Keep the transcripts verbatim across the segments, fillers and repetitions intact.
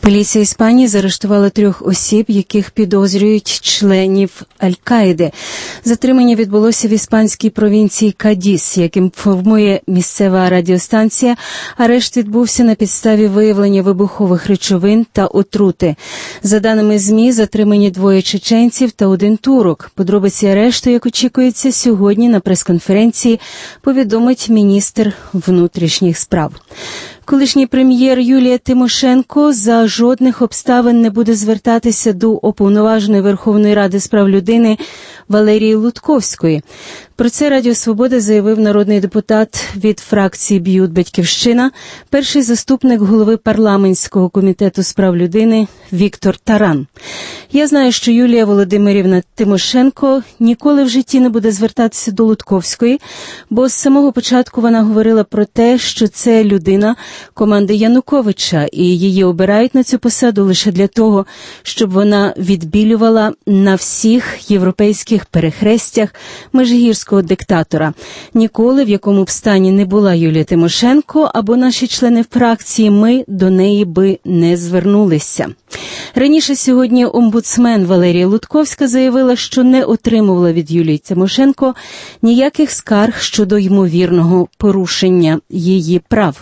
Поліція Іспанії заарештувала трьох осіб, яких підозрюють членів Аль-Каїди. Затримання відбулося в іспанській провінції Кадіс, як інформує місцева радіостанція. Арешт відбувся на підставі виявлення вибухових речовин та отрути. За даними ЗМІ, затримані двоє чеченців та один турок. Подробиці арешту, як очікується, сьогодні на прес-конференції повідомить міністр внутрішніх справ. Колишній прем'єр Юлія Тимошенко за жодних обставин не буде звертатися до уповноваженої Верховної Ради з прав людини Валерії Лутковської. Про це Радіо Свобода заявив народний депутат від фракції «Б'ют Батьківщина», перший заступник голови парламентського комітету з прав людини Віктор Таран. Я знаю, що Юлія Володимирівна Тимошенко ніколи в житті не буде звертатися до Лутковської, бо з самого початку вона говорила про те, що це людина команди Януковича, і її обирають на цю посаду лише для того, щоб вона відбілювала на всіх європейських перехрестях межигірського диктатора. Ніколи, в якому б стані не була Юлія Тимошенко або наші члени фракції, ми до неї би не звернулися. Раніше сьогодні омбудсмен Валерія Лутковська заявила, що не отримувала від Юлії Тимошенко ніяких скарг щодо ймовірного порушення її прав.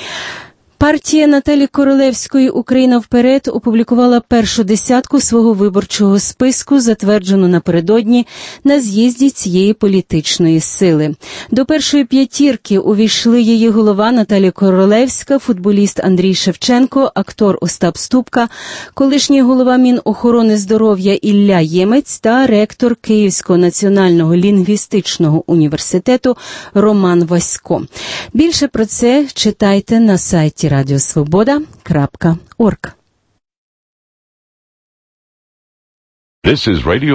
Партія Наталії Королевської «Україна вперед» опублікувала першу десятку свого виборчого списку, затверджену напередодні на з'їзді цієї політичної сили. До першої п'ятірки увійшли її голова Наталія Королевська, футболіст Андрій Шевченко, актор Остап Ступка, колишній голова Мінохорони здоров'я Ілля Ємець та ректор Київського національного лінгвістичного університету Роман Васько. Більше про це читайте на сайті радіосвобода крапка орг. This is Radio